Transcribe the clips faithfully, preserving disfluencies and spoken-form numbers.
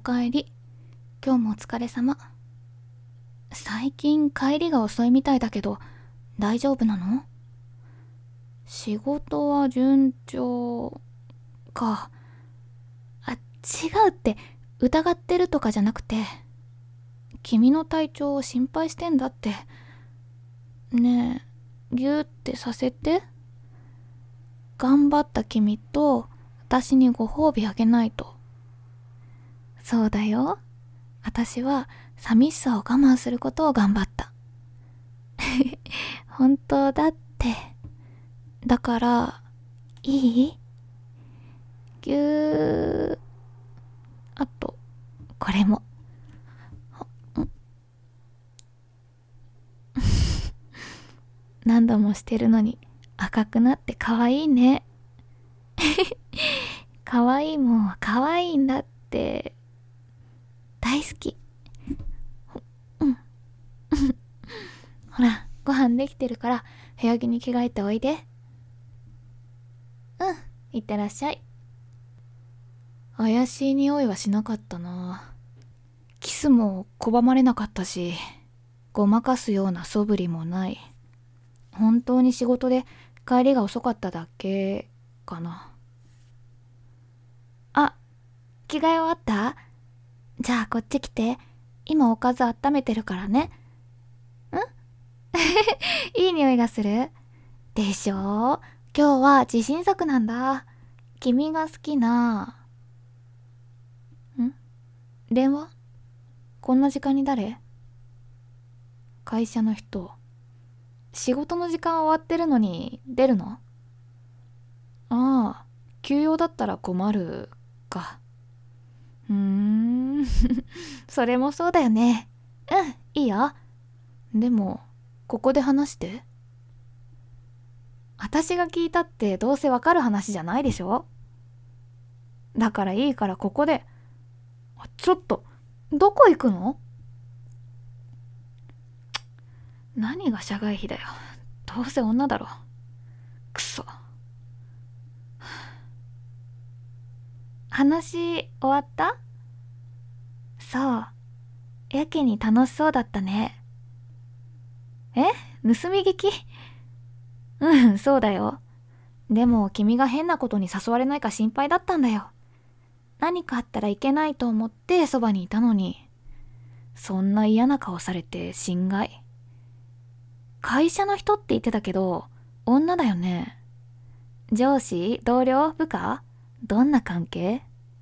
かえり。今日もお疲れ様。最近帰りが遅いみたいだけど大丈夫なの？仕事は順調か。あ、違うって、疑ってるとかじゃなくて、君の体調を心配してんだって。ねえ、ギューってさせて。頑張った君と私にご褒美あげないと。そうだよ。私は寂しさを我慢することを頑張った。本当だって。だから、いい？ぎゅー。あと、これも。何度もしてるのに赤くなって可愛いね。可愛いもんは可愛いんだって。大好き。うん。ほら、ご飯できてるから部屋着に着替えておいで。うん、いってらっしゃい。怪しい匂いはしなかったな。キスも拒まれなかったし、ごまかすような素振りもない。本当に仕事で帰りが遅かっただけかな。あ、着替え終わった？じゃあこっち来て。今おかず温めてるからね。んいい匂いがするでしょ？今日は自信作なんだ。君が好きな。ん？電話？こんな時間に誰？会社の人。仕事の時間終わってるのに出るの？ああ、休養だったら困るか。うーんそれもそうだよね。うん、いいよ。でもここで話して。私が聞いたってどうせわかる話じゃないでしょ。だからいいからここで。ちょっと、どこ行くの？何が社外秘だよ。どうせ女だろ。くそ。話終わった？そう。やけに楽しそうだったね。え？盗み聞き？うん、そうだよ。でも君が変なことに誘われないか心配だったんだよ。何かあったらいけないと思ってそばにいたのに、そんな嫌な顔されて心外。会社の人って言ってたけど、女だよね。上司？同僚？部下？どんな関係？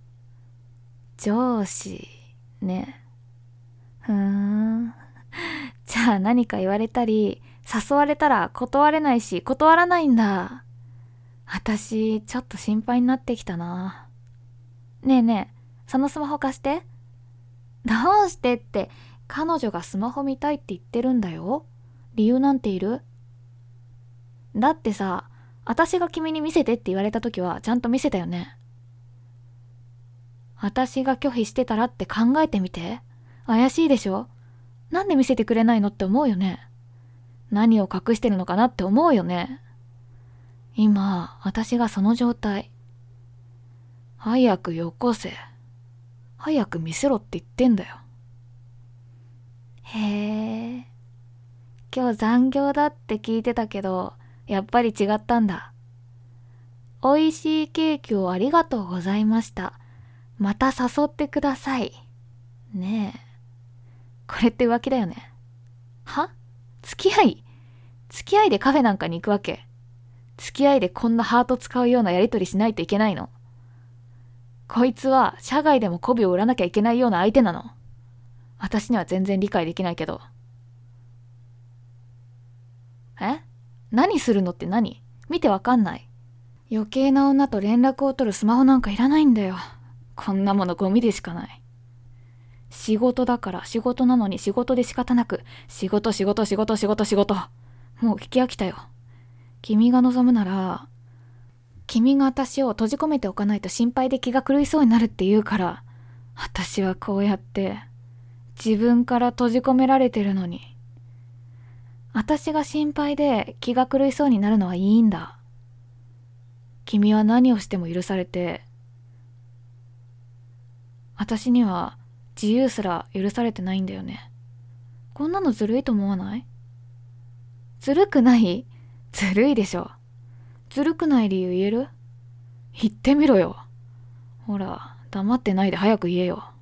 上司ね。ふーん。じゃあ何か言われたり誘われたら断れないし、断らないんだ。私ちょっと心配になってきたな。ねえねえ、そのスマホ貸して。どうしてって、彼女がスマホ見たいって言ってるんだよ。理由なんている？だってさ、私が君に見せてって言われた時はちゃんと見せたよね。私が拒否してたらって考えてみて。怪しいでしょ？なんで見せてくれないのって思うよね。何を隠してるのかなって思うよね。今、私がその状態。早くよこせ。早く見せろって言ってんだよ。へえ。今日残業だって聞いてたけど、やっぱり違ったんだ。おいしいケーキをありがとうございました。また誘ってください。ねえ。これって浮気だよね。は？付き合い？付き合いでカフェなんかに行くわけ？付き合いでこんなハート使うようなやりとりしないといけないの？こいつは社外でも媚びを売らなきゃいけないような相手なの？私には全然理解できないけど。え？何するのって何？見てわかんない。余計な女と連絡を取るスマホなんかいらないんだよ。こんなものゴミでしかない。仕事だから仕事なのに仕事で仕方なく、仕事仕事仕事仕事仕事。もう聞き飽きたよ。君が望むなら、君が私を閉じ込めておかないと心配で気が狂いそうになるって言うから、私はこうやって自分から閉じ込められてるのに。私が心配で気が狂いそうになるのはいいんだ。君は何をしても許されて、 私には自由すら許されてないんだよね。こんなのずるいと思わない？ずるくない？ずるいでしょ。ずるくない理由言える？言ってみろよ。ほら、黙ってないで早く言えよ。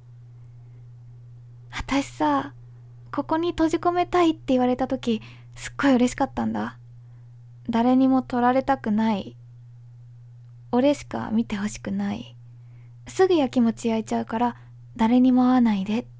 私さ、ここに閉じ込めたいって言われた時、すっごい嬉しかったんだ。誰にも取られたくない。俺しか見てほしくない。すぐやきもち焼いちゃうから誰にも会わないでって。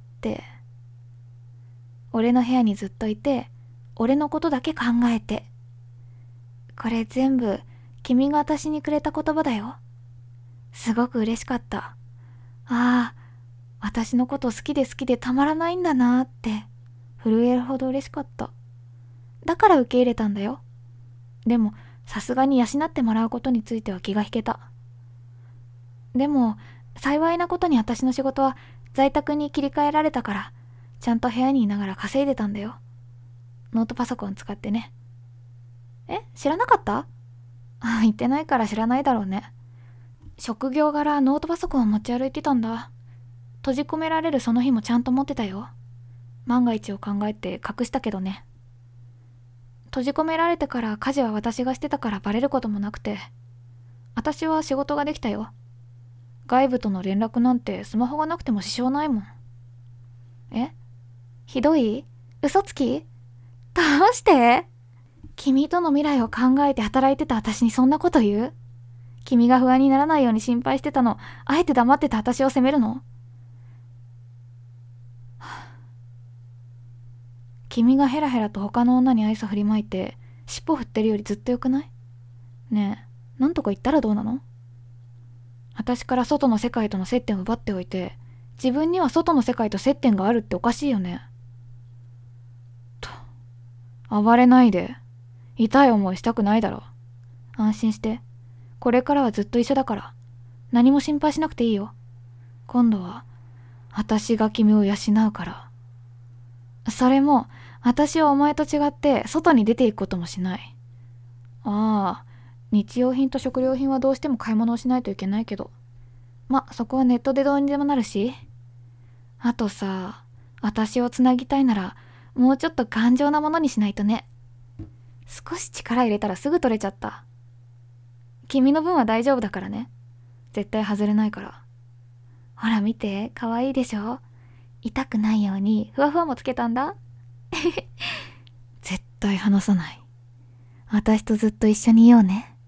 俺の部屋にずっといて、俺のことだけ考えて。これ全部君が私にくれた言葉だよ。すごく嬉しかった。ああ、私のこと好きで好きでたまらないんだなって震えるほど嬉しかった。だから受け入れたんだよ。でもさすがに養ってもらうことについては気が引けた。でも幸いなことに私の仕事は在宅に切り替えられたから、ちゃんと部屋にいながら稼いでたんだよ。ノートパソコン使ってね。え、知らなかった？あ、言ってないから知らないだろうね。職業柄ノートパソコンを持ち歩いてたんだ。閉じ込められるその日もちゃんと持ってたよ。万が一を考えて隠したけどね。閉じ込められてから家事は私がしてたからバレることもなくて、私は仕事ができたよ。外部との連絡なんてスマホがなくても支障ないもん。え？ひどい？嘘つき？どうして？君との未来を考えて働いてた私にそんなこと言う？君が不安にならないように心配してたの、あえて黙ってた私を責めるの？君がヘラヘラと他の女に愛想振りまいて尻尾振ってるよりずっとよくない？ねえ、なんとか言ったらどうなの？私から外の世界との接点を奪っておいて、自分には外の世界と接点があるっておかしいよね。と、暴れないで。痛い思いしたくないだろ。安心して。これからはずっと一緒だから。何も心配しなくていいよ。今度は私が君を養うから。それも私はお前と違って外に出ていくこともしない。ああ、日用品と食料品はどうしても買い物をしないといけないけど、ま、そこはネットでどうにでもなるし。あとさ、私をつなぎたいならもうちょっと頑丈なものにしないとね。少し力入れたらすぐ取れちゃった。君の分は大丈夫だからね。絶対外れないから。ほら見て、かわいいでしょ。痛くないようにふわふわもつけたんだ。絶対離さない。私とずっと一緒にいようね。